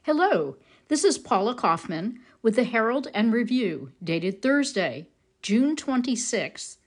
Hello, this is Paula Kaufman with the Herald and Review, dated Thursday, June 26,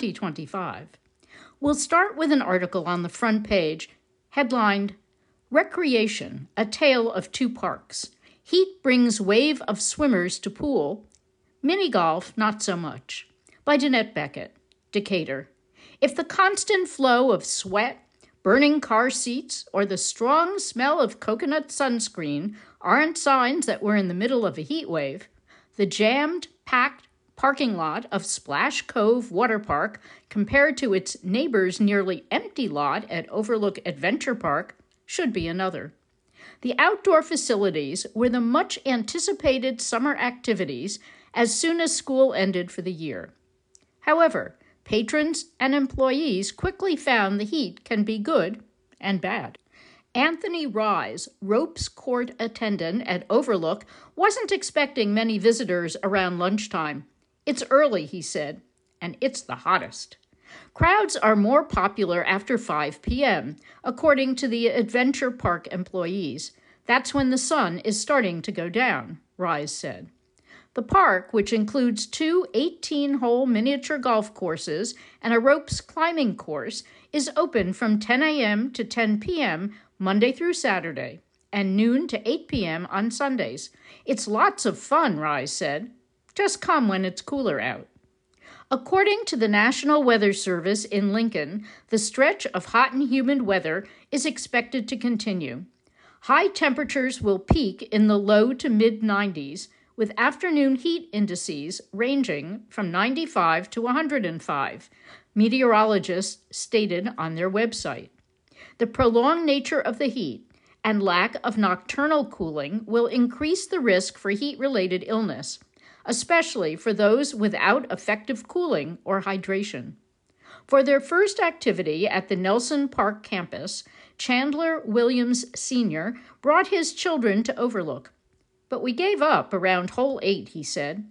2025. We'll start with an article on the front page headlined, Recreation, a Tale of Two Parks. Heat brings wave of swimmers to pool. Mini golf, not so much. By Danette Beckett, Decatur. If the constant flow of sweat, burning car seats, or the strong smell of coconut sunscreen aren't signs that we're in the middle of a heat wave, the jammed, packed parking lot of Splash Cove Water Park compared to its neighbor's nearly empty lot at Overlook Adventure Park should be another. The outdoor facilities were the much-anticipated summer activities as soon as school ended for the year. However, patrons and employees quickly found the heat can be good and bad. Anthony Rise, ropes court attendant at Overlook, wasn't expecting many visitors around lunchtime. It's early, he said, and it's the hottest. Crowds are more popular after 5 p.m., according to the Adventure Park employees. That's when the sun is starting to go down, Rise said. The park, which includes two 18-hole miniature golf courses and a ropes climbing course, is open from 10 a.m. to 10 p.m. Monday through Saturday, and noon to 8 p.m. on Sundays. It's lots of fun, Rise said. Just come when it's cooler out. According to the National Weather Service in Lincoln, the stretch of hot and humid weather is expected to continue. High temperatures will peak in the low to mid-90s, with afternoon heat indices ranging from 95 to 105, meteorologists stated on their website. The prolonged nature of the heat and lack of nocturnal cooling will increase the risk for heat-related illness, especially for those without effective cooling or hydration. For their first activity at the Nelson Park campus, Chandler Williams Sr. brought his children to Overlook. But we gave up around hole 8, he said.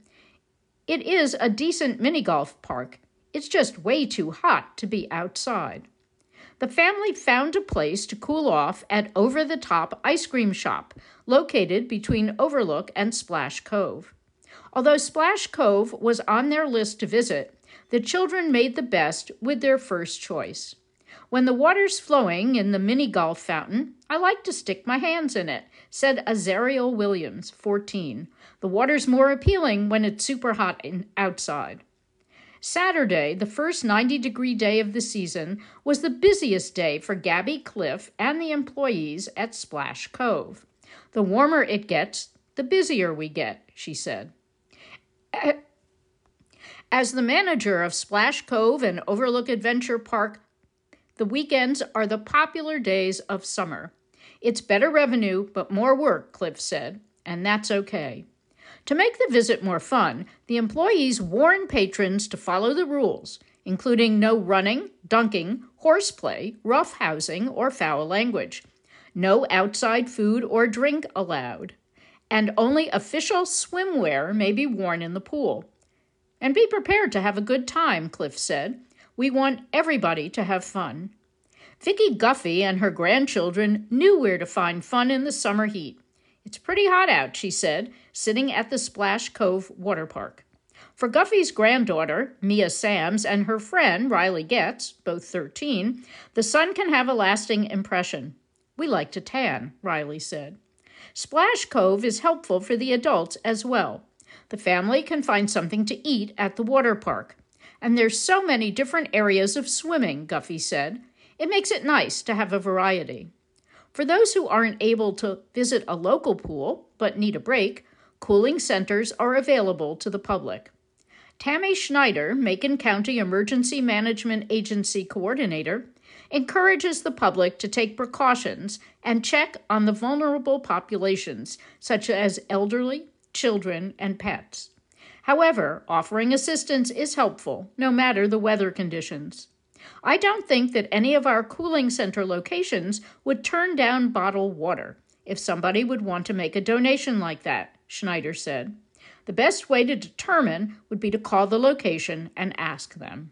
It is a decent mini-golf park. It's just way too hot to be outside. The family found a place to cool off at Over the Top Ice Cream Shop, located between Overlook and Splash Cove. Although Splash Cove was on their list to visit, the children made the best with their first choice. When the water's flowing in the mini-golf fountain, I like to stick my hands in it, said Azariel Williams, 14. The water's more appealing when it's super hot outside. Saturday, the first 90-degree day of the season, was the busiest day for Gabby Cliff and the employees at Splash Cove. The warmer it gets, the busier we get, she said. As the manager of Splash Cove and Overlook Adventure Park, the weekends are the popular days of summer. It's better revenue, but more work, Cliff said, and that's okay. To make the visit more fun, the employees warn patrons to follow the rules, including no running, dunking, horseplay, roughhousing, or foul language. No outside food or drink allowed. And only official swimwear may be worn in the pool. And be prepared to have a good time, Cliff said. We want everybody to have fun. Vicki Guffey and her grandchildren knew where to find fun in the summer heat. It's pretty hot out, she said, sitting at the Splash Cove Water Park. For Guffey's granddaughter, Mia Sams, and her friend, Riley Getz, both 13, the sun can have a lasting impression. We like to tan, Riley said. Splash Cove is helpful for the adults as well. The family can find something to eat at the water park. And there's so many different areas of swimming, Guffey said. It makes it nice to have a variety. For those who aren't able to visit a local pool but need a break, cooling centers are available to the public. Tammy Schneider, Macon County Emergency Management Agency Coordinator, encourages the public to take precautions and check on the vulnerable populations, such as elderly, children, and pets. However, offering assistance is helpful, no matter the weather conditions. I don't think that any of our cooling center locations would turn down bottled water if somebody would want to make a donation like that, Schneider said. The best way to determine would be to call the location and ask them.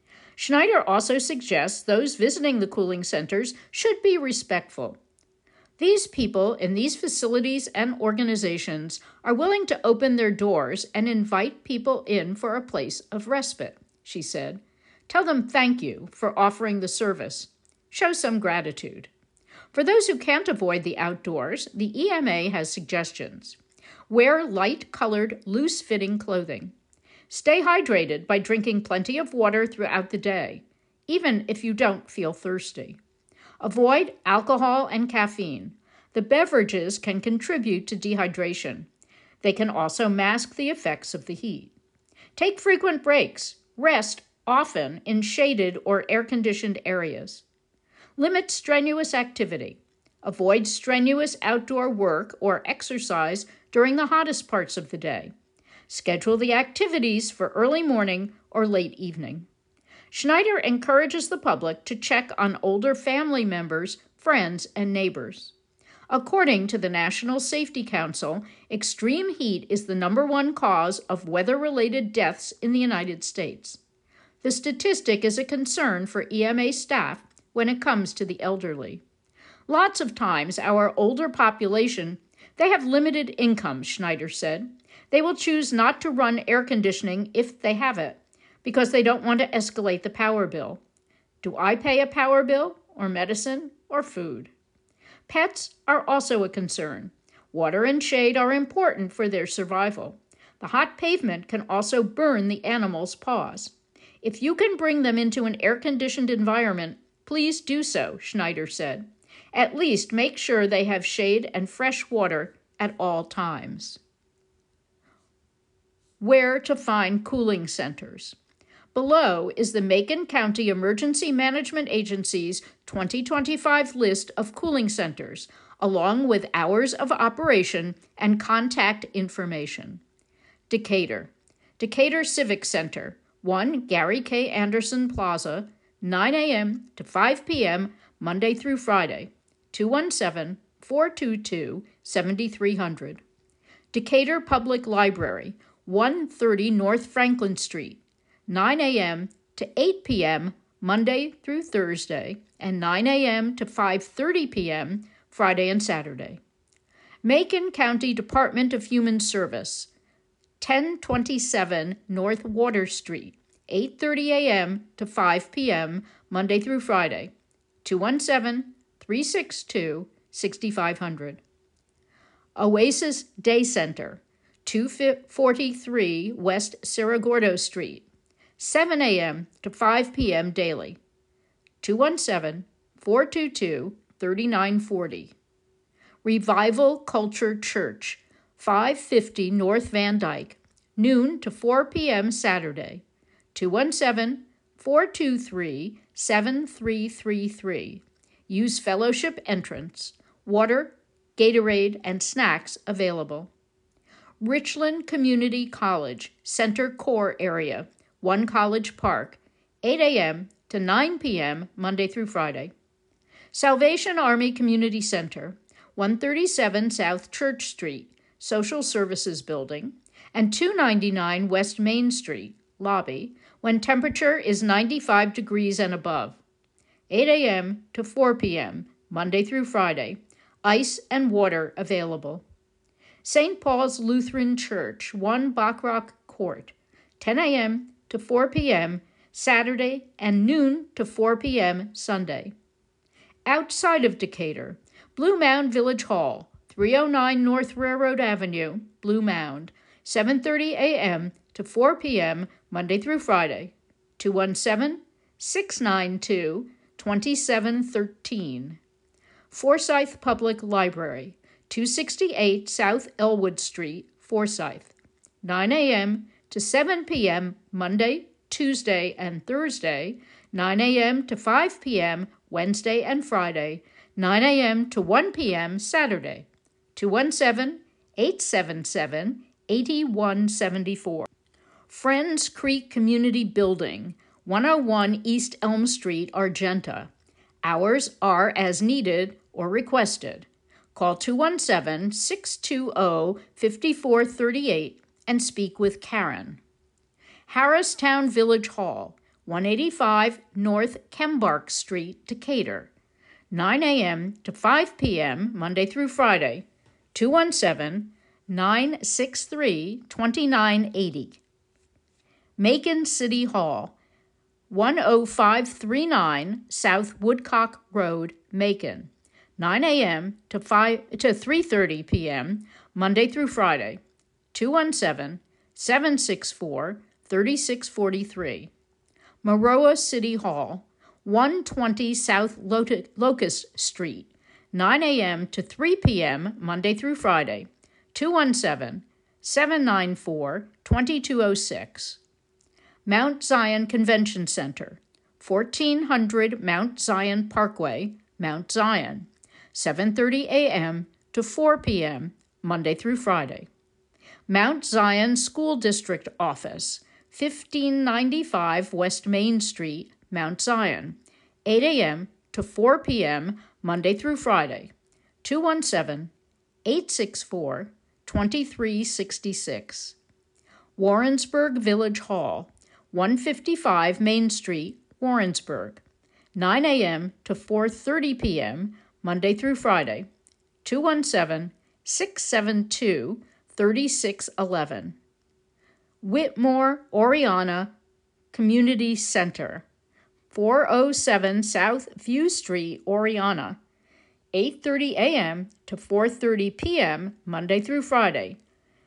Schneider also suggests those visiting the cooling centers should be respectful. These people in these facilities and organizations are willing to open their doors and invite people in for a place of respite, she said. Tell them thank you for offering the service. Show some gratitude. For those who can't avoid the outdoors, the EMA has suggestions. Wear light-colored, loose-fitting clothing. Stay hydrated by drinking plenty of water throughout the day, even if you don't feel thirsty. Avoid alcohol and caffeine. The beverages can contribute to dehydration. They can also mask the effects of the heat. Take frequent breaks. Rest often in shaded or air-conditioned areas. Limit strenuous activity. Avoid strenuous outdoor work or exercise during the hottest parts of the day. Schedule the activities for early morning or late evening. Schneider encourages the public to check on older family members, friends, and neighbors. According to the National Safety Council, extreme heat is the #1 cause of weather-related deaths in the United States. The statistic is a concern for EMA staff when it comes to the elderly. Lots of times, our older population, they have limited incomes, Schneider said. They will choose not to run air conditioning if they have it, because they don't want to escalate the power bill. Do I pay a power bill, or medicine, or food? Pets are also a concern. Water and shade are important for their survival. The hot pavement can also burn the animal's paws. If you can bring them into an air-conditioned environment, please do so, Schneider said. At least make sure they have shade and fresh water at all times. Where to find cooling centers. Below is the Macon County Emergency Management Agency's 2025 list of cooling centers, along with hours of operation and contact information. Decatur. Decatur Civic Center, 1 Gary K. Anderson Plaza, 9 a.m. to 5 p.m. Monday through Friday, 217-422-7300. Decatur Public Library, 130 North Franklin Street, 9 a.m. to 8 p.m. Monday through Thursday, and 9 a.m. to 5:30 p.m. Friday and Saturday. Macon County Department of Human Service, 1027 North Water Street, 8:30 a.m. to 5 p.m. Monday through Friday, 217-362-6500. Oasis Day Center, 243 West Cerro Gordo Street, 7 a.m. to 5 p.m. daily, 217-422-3940. Revival Culture Church, 550 North Van Dyke, noon to 4 p.m. Saturday, 217-423-7333. Use fellowship entrance. Water, Gatorade, and snacks available. Richland Community College, Center Core Area, 1 College Park, 8 a.m. to 9 p.m. Monday through Friday. Salvation Army Community Center, 137 South Church Street, Social Services Building, and 299 West Main Street, Lobby, when temperature is 95 degrees and above. 8 a.m. to 4 p.m., Monday through Friday. Ice and water available. St. Paul's Lutheran Church, 1 Bachrach Court, 10 a.m. to 4 p.m. Saturday and noon to 4 p.m. Sunday. Outside of Decatur, Blue Mound Village Hall, 309 North Railroad Avenue, Blue Mound, 7:30 a.m. to 4 p.m. Monday through Friday, 217-692-2713. Forsyth Public Library, 268 South Elwood Street, Forsyth, 9 a.m. to 7 p.m. Monday, Tuesday, and Thursday, 9 a.m. to 5 p.m. Wednesday and Friday, 9 a.m. to 1 p.m. Saturday, 217-877-8174. Friends Creek Community Building, 101 East Elm Street, Argenta. Hours are as needed or requested. Call 217-620-5438 and speak with Karen. Harristown Village Hall, 185 North Kembark Street, Decatur. 9 a.m. to 5 p.m., Monday through Friday, 217-963-2980. Macon City Hall, 10539 South Woodcock Road, Macon, 9 a.m. to 3:30 p.m., Monday through Friday, 217-764-3643. Maroa City Hall, 120 South Locust Street, 9 a.m. to 3 p.m., Monday through Friday, 217-794-2206. Mount Zion Convention Center, 1400 Mount Zion Parkway, Mount Zion, 7:30 a.m. to 4 p.m., Monday through Friday. Mount Zion School District Office, 1595 West Main Street, Mount Zion, 8 a.m. to 4 p.m., Monday through Friday, 217-864-2366. Warrensburg Village Hall, 155 Main Street, Warrensburg, 9 a.m. to 4:30 p.m., Monday through Friday, 217-672-3611. Whitmore Oriana Community Center, 407 South View Street, Oriana, 8:30 a.m. to 4:30 p.m., Monday through Friday,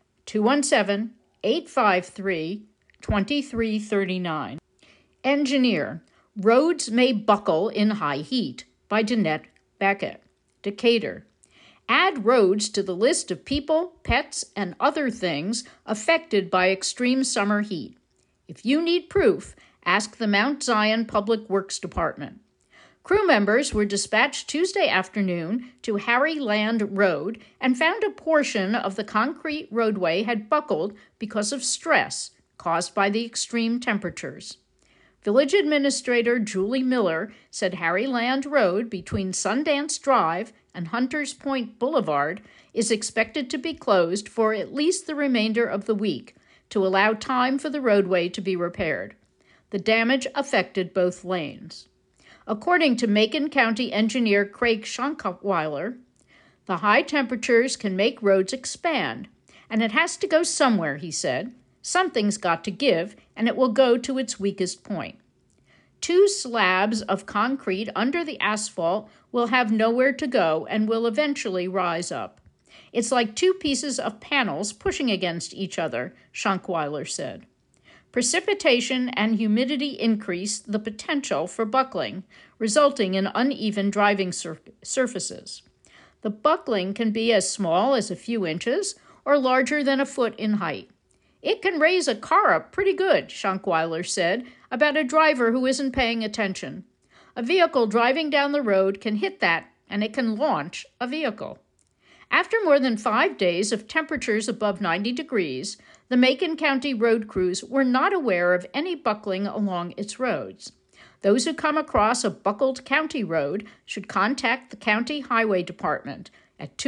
217-853-2339. Engineer, Roads May Buckle in High Heat, by Danette Beckett, Decatur. Add roads to the list of people, pets, and other things affected by extreme summer heat. If you need proof, ask the Mount Zion Public Works Department. Crew members were dispatched Tuesday afternoon to Harry Land Road and found a portion of the concrete roadway had buckled because of stress caused by the extreme temperatures. Village Administrator Julie Miller said Harry Land Road between Sundance Drive and Hunters Point Boulevard is expected to be closed for at least the remainder of the week to allow time for the roadway to be repaired. The damage affected both lanes. According to Macon County engineer Craig Schunkweiler, the high temperatures can make roads expand, and it has to go somewhere, he said. Something's got to give, and it will go to its weakest point. 2 slabs of concrete under the asphalt will have nowhere to go and will eventually rise up. It's like 2 pieces of panels pushing against each other, Schunkweiler said. Precipitation and humidity increase the potential for buckling, resulting in uneven driving surfaces. The buckling can be as small as a few inches or larger than a foot in height. It can raise a car up pretty good, Schunkweiler said about a driver who isn't paying attention. A vehicle driving down the road can hit that, and it can launch a vehicle. After more than 5 days of temperatures above 90 degrees, the Macon County road crews were not aware of any buckling along its roads. Those who come across a buckled county road should contact the County Highway Department at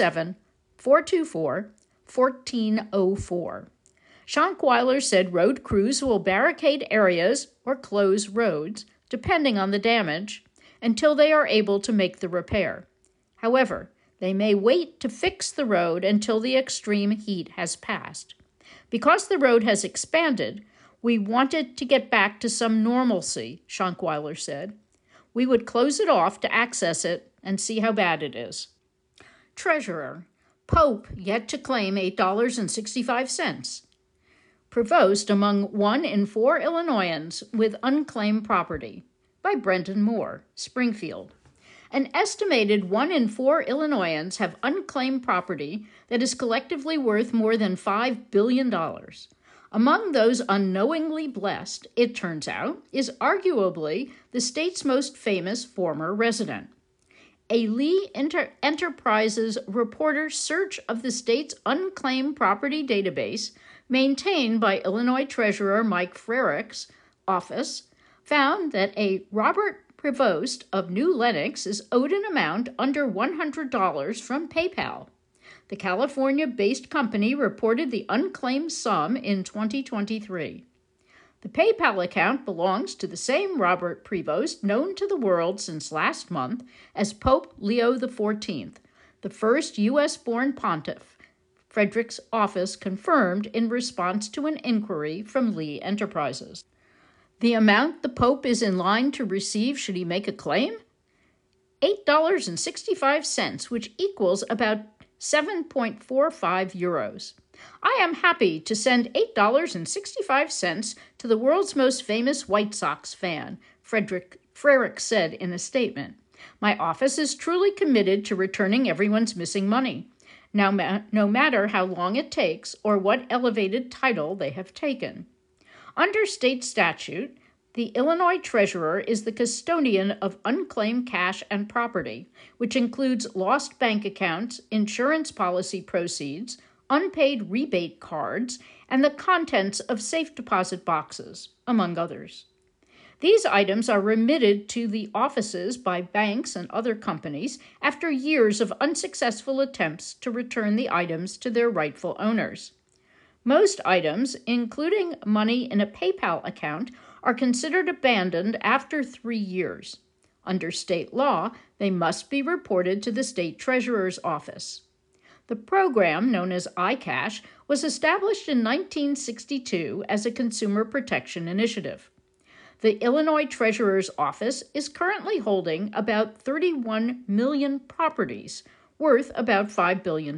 217-424-1404. Schunkweiler said road crews will barricade areas or close roads, depending on the damage, until they are able to make the repair. However, they may wait to fix the road until the extreme heat has passed. Because the road has expanded, we wanted to get back to some normalcy, Schunkweiler said. We would close it off to access it and see how bad it is. Treasurer, Pope yet to claim $8.65. Provost among 1 in 4 Illinoisans with unclaimed property, by Brendan Moore, Springfield. An estimated 1 in 4 Illinoisans have unclaimed property that is collectively worth more than $5 billion. Among those unknowingly blessed, it turns out, is arguably the state's most famous former resident. A Lee Enterprises reporter's search of the state's unclaimed property database, maintained by Illinois Treasurer Mike Frerich's office, found that a Robert Prevost of New Lenox is owed an amount under $100 from PayPal. The California-based company reported the unclaimed sum in 2023. The PayPal account belongs to the same Robert Prevost known to the world since last month as Pope Leo XIV, the first U.S.-born pontiff, Frederick's office confirmed in response to an inquiry from Lee Enterprises. The amount the Pope is in line to receive should he make a claim? $8.65, which equals about 7.45 euros. I am happy to send $8.65 to the world's most famous White Sox fan, Frerick said in a statement. My office is truly committed to returning everyone's missing money, no matter how long it takes or what elevated title they have taken. Under state statute, the Illinois Treasurer is the custodian of unclaimed cash and property, which includes lost bank accounts, insurance policy proceeds, unpaid rebate cards, and the contents of safe deposit boxes, among others. These items are remitted to the offices by banks and other companies after years of unsuccessful attempts to return the items to their rightful owners. Most items, including money in a PayPal account, are considered abandoned after 3 years. Under state law, they must be reported to the state treasurer's office. The program, known as iCash, was established in 1962 as a consumer protection initiative. The Illinois Treasurer's Office is currently holding about 31 million properties, worth about $5 billion.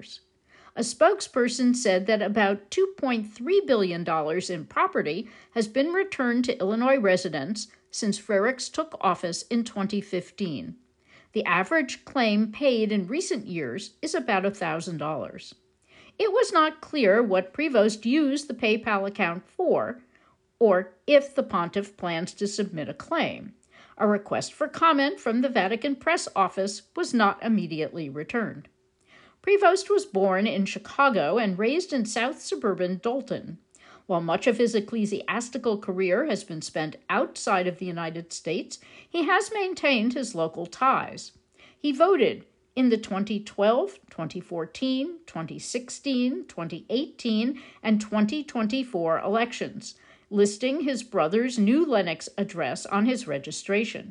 A spokesperson said that about $2.3 billion in property has been returned to Illinois residents since Frerichs took office in 2015. The average claim paid in recent years is about $1,000. It was not clear what Prevost used the PayPal account for, or if the pontiff plans to submit a claim. A request for comment from the Vatican Press Office was not immediately returned. Prevost was born in Chicago and raised in south suburban Dalton. While much of his ecclesiastical career has been spent outside of the United States, he has maintained his local ties. He voted in the 2012, 2014, 2016, 2018, and 2024 elections, listing his brother's New Lenox address on his registration.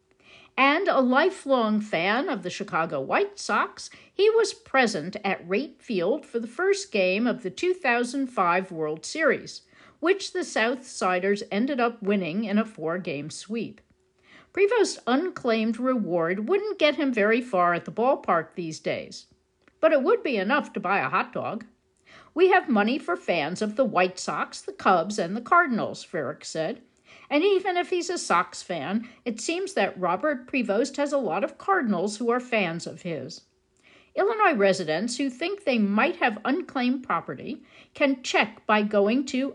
And a lifelong fan of the Chicago White Sox, he was present at Rate Field for the first game of the 2005 World Series, which the Southsiders ended up winning in a 4-game sweep. Prevost's unclaimed reward wouldn't get him very far at the ballpark these days, but it would be enough to buy a hot dog. We have money for fans of the White Sox, the Cubs, and the Cardinals, Frerick said. And even if he's a Sox fan, it seems that Robert Prevost has a lot of Cardinals who are fans of his. Illinois residents who think they might have unclaimed property can check by going to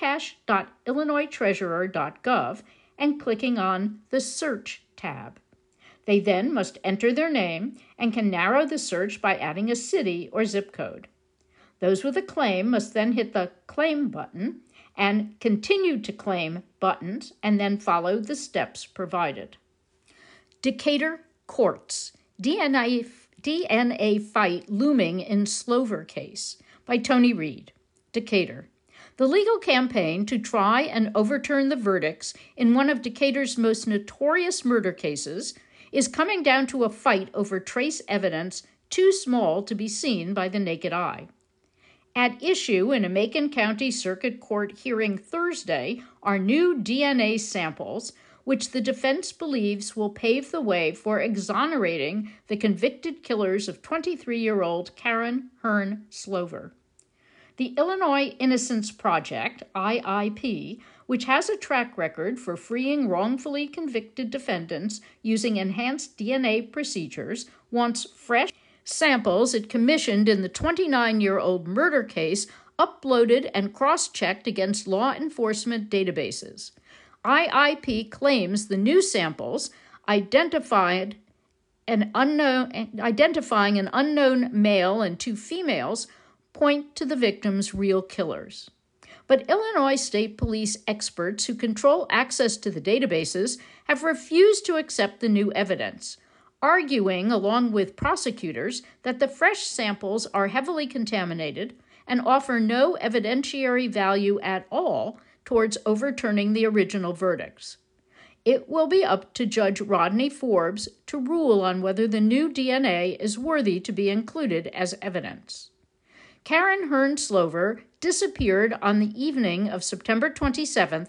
icash.illinoistreasurer.gov and clicking on the Search tab. They then must enter their name and can narrow the search by adding a city or zip code. Those with a claim must then hit the Claim button and Continue to Claim buttons and then follow the steps provided. Decatur Courts, DNA fight looming in Slover case by Tony Reed, Decatur. The legal campaign to try and overturn the verdicts in one of Decatur's most notorious murder cases is coming down to a fight over trace evidence too small to be seen by the naked eye. At issue in a Macon County Circuit Court hearing Thursday are new DNA samples, which the defense believes will pave the way for exonerating the convicted killers of 23-year-old Karen Hearn Slover. The Illinois Innocence Project, IIP, which has a track record for freeing wrongfully convicted defendants using enhanced DNA procedures, wants fresh samples it commissioned in the 29-year-old murder case uploaded and cross-checked against law enforcement databases. IIP claims the new samples, identifying an unknown male and 2 females, point to the victims' real killers. But Illinois State Police experts who control access to the databases have refused to accept the new evidence, arguing, along with prosecutors, that the fresh samples are heavily contaminated and offer no evidentiary value at all towards overturning the original verdicts. It will be up to Judge Rodney Forbes to rule on whether the new DNA is worthy to be included as evidence. Karen Hearn Slover disappeared on the evening of September 27,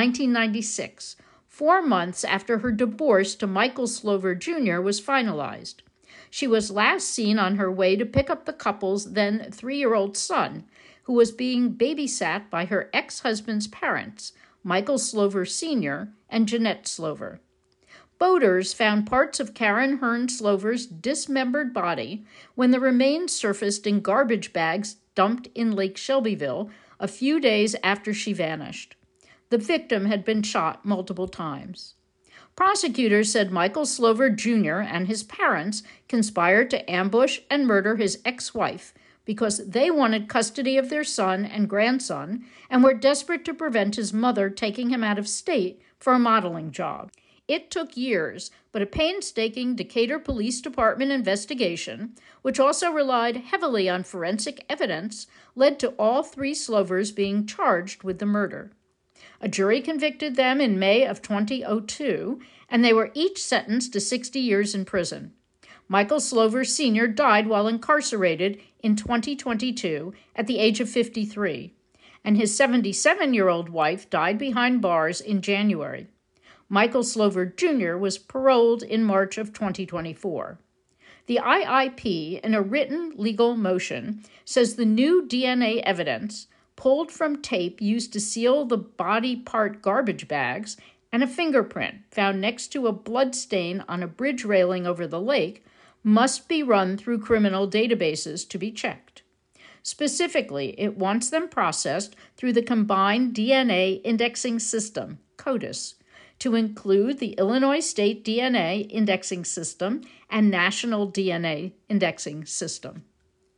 1996, 4 months after her divorce to Michael Slover Jr. was finalized. She was last seen on her way to pick up the couple's then 3-year-old son, who was being babysat by her ex-husband's parents, Michael Slover Sr. and Jeanette Slover. Boaters found parts of Karen Hearn Slover's dismembered body when the remains surfaced in garbage bags dumped in Lake Shelbyville a few days after she vanished. The victim had been shot multiple times. Prosecutors said Michael Slover Jr. and his parents conspired to ambush and murder his ex-wife because they wanted custody of their son and grandson and were desperate to prevent his mother taking him out of state for a modeling job. It took years, but a painstaking Decatur Police Department investigation, which also relied heavily on forensic evidence, led to all 3 Slovers being charged with the murder. A jury convicted them in May of 2002, and they were each sentenced to 60 years in prison. Michael Slover Sr. died while incarcerated in 2022 at the age of 53, and his 77-year-old wife died behind bars in January. Michael Slover Jr. was paroled in March of 2024. The IIP, in a written legal motion, says the new DNA evidence, pulled from tape used to seal the body part garbage bags, and a fingerprint found next to a blood stain on a bridge railing over the lake, must be run through criminal databases to be checked. Specifically, it wants them processed through the Combined DNA Indexing System, CODIS, to include the Illinois State DNA Indexing System and National DNA Indexing System.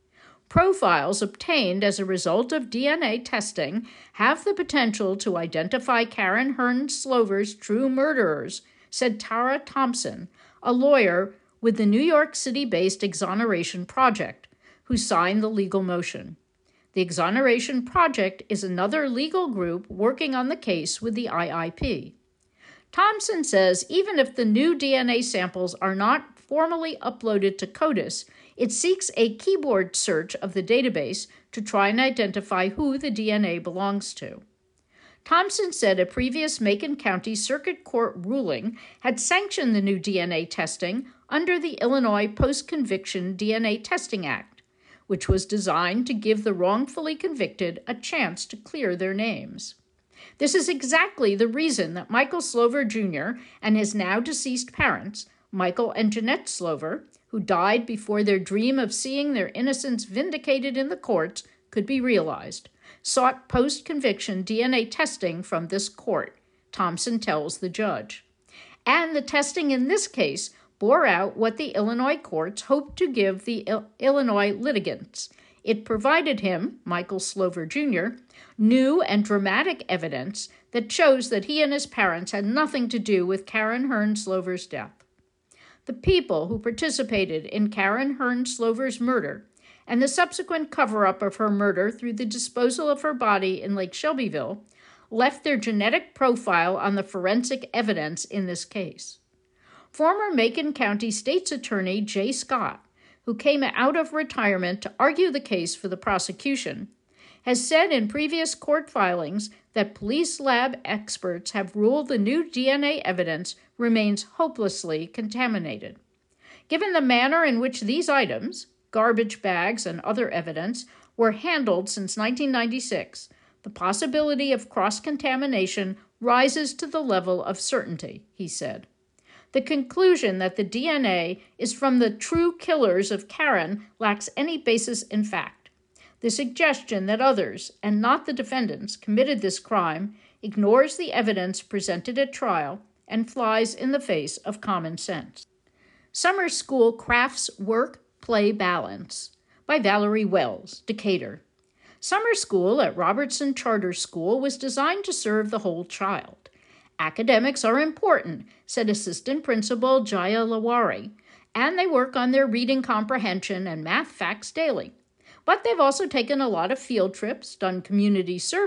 Profiles obtained as a result of DNA testing have the potential to identify Karen Hearn Slover's true murderers, said Tara Thompson, a lawyer with the New York City-based Exoneration Project, who signed the legal motion. The Exoneration Project is another legal group working on the case with the IIP. Thompson says even if the new DNA samples are not formally uploaded to CODIS, it seeks a keyboard search of the database to try and identify who the DNA belongs to. Thompson said a previous Macon County Circuit Court ruling had sanctioned the new DNA testing under the Illinois Post-Conviction DNA Testing Act, which was designed to give the wrongfully convicted a chance to clear their names. This is exactly the reason that Michael Slover Jr. and his now-deceased parents, Michael and Jeanette Slover, who died before their dream of seeing their innocence vindicated in the courts could be realized, sought post-conviction DNA testing from this court, Thompson tells the judge. And the testing in this case bore out what the Illinois courts hoped to give the Illinois litigants. It provided him, Michael Slover Jr., new and dramatic evidence that shows that he and his parents had nothing to do with Karen Hearn Slover's death. The people who participated in Karen Hearn Slover's murder and the subsequent cover-up of her murder through the disposal of her body in Lake Shelbyville left their genetic profile on the forensic evidence in this case. Former Macon County State's Attorney Jay Scott, who came out of retirement to argue the case for the prosecution, has said in previous court filings that police lab experts have ruled the new DNA evidence remains hopelessly contaminated. Given the manner in which these items, garbage bags and other evidence, were handled since 1996, the possibility of cross-contamination rises to the level of certainty, he said. The conclusion that the DNA is from the true killers of Karen lacks any basis in fact. The suggestion that others, and not the defendants, committed this crime ignores the evidence presented at trial and flies in the face of common sense. Summer School Crafts Work-Play Balance by Valerie Wells, Decatur. Summer school at Robertson Charter School was designed to serve the whole child. Academics are important, said Assistant Principal Jaya Lawari, and they work on their reading comprehension and math facts daily. But they've also taken a lot of field trips, done community service,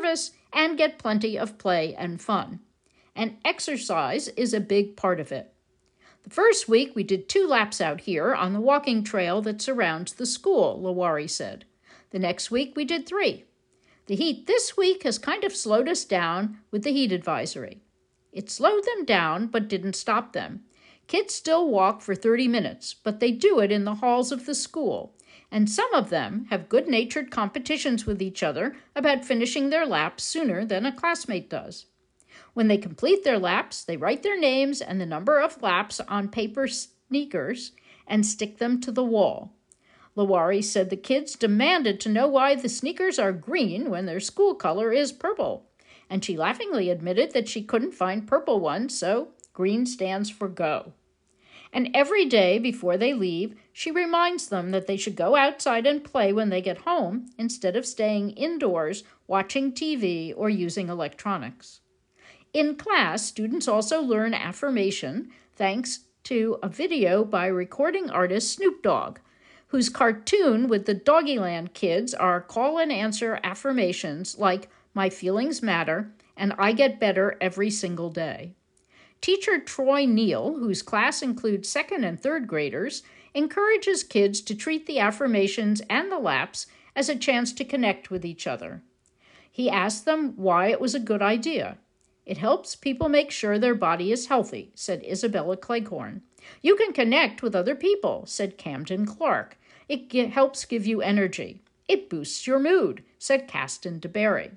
and get plenty of play and fun. And exercise is a big part of it. The first week we did 2 laps out here on the walking trail that surrounds the school, Lawari said. The next week we did 3. The heat this week has kind of slowed us down with the heat advisory. It slowed them down but didn't stop them. Kids still walk for 30 minutes, but they do it in the halls of the school, and some of them have good-natured competitions with each other about finishing their laps sooner than a classmate does. When they complete their laps, they write their names and the number of laps on paper sneakers and stick them to the wall. Lawari said the kids demanded to know why the sneakers are green when their school color is purple, and she laughingly admitted that she couldn't find purple ones, so green stands for go. And every day before they leave, she reminds them that they should go outside and play when they get home instead of staying indoors watching TV or using electronics. In class, students also learn affirmation thanks to a video by recording artist Snoop Dogg, whose cartoon with the Doggyland kids are call and answer affirmations like "My feelings matter" and "I get better every single day." Teacher Troy Neal, whose class includes 2nd and 3rd graders, encourages kids to treat the affirmations and the laps as a chance to connect with each other. He asked them why it was a good idea. "It helps people make sure their body is healthy," said Isabella Cleghorn. "You can connect with other people," said Camden Clark. "It helps give you energy. It boosts your mood," said Caston DeBerry.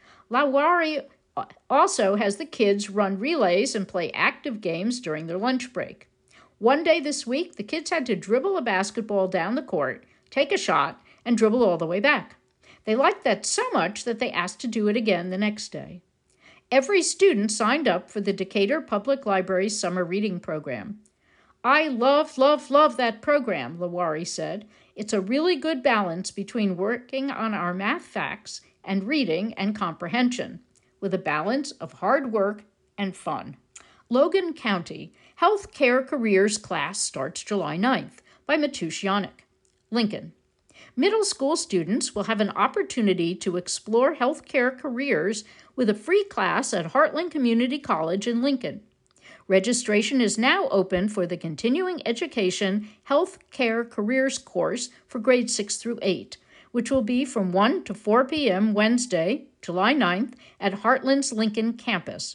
Lawari also has the kids run relays and play active games during their lunch break. One day this week, the kids had to dribble a basketball down the court, take a shot, and dribble all the way back. They liked that so much that they asked to do it again the next day. Every student signed up for the Decatur Public Library's summer reading program. "I love that program," Lawari said. "It's a really good balance between working on our math facts and reading and comprehension, with a balance of hard work and fun." Logan County Health Care Careers class starts July 9th by Matush Yannick. Lincoln. Middle school students will have an opportunity to explore healthcare careers with a free class at Heartland Community College in Lincoln. Registration is now open for the Continuing Education Health Care Careers course for grades 6 through 8, which will be from 1 to 4 p.m. Wednesday, July 9th at Heartland's Lincoln campus,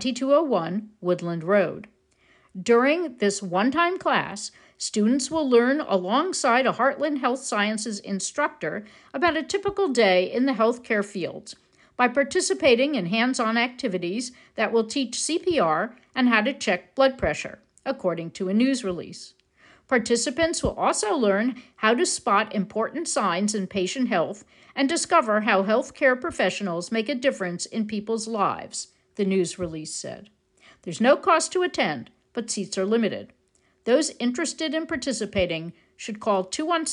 2201 Woodland Road. During this one-time class, students will learn alongside a Heartland Health Sciences instructor about a typical day in the healthcare fields by participating in hands-on activities that will teach CPR and how to check blood pressure, according to a news release. Participants will also learn how to spot important signs in patient health and discover how healthcare professionals make a difference in people's lives, the news release said. There's no cost to attend, but seats are limited. Those interested in participating should call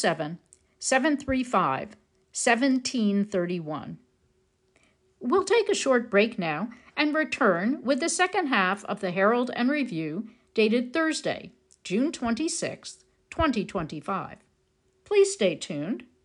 217-735-1731. We'll take a short break now and return with the second half of the Herald and Review, dated Thursday, June 26, 2025. Please stay tuned.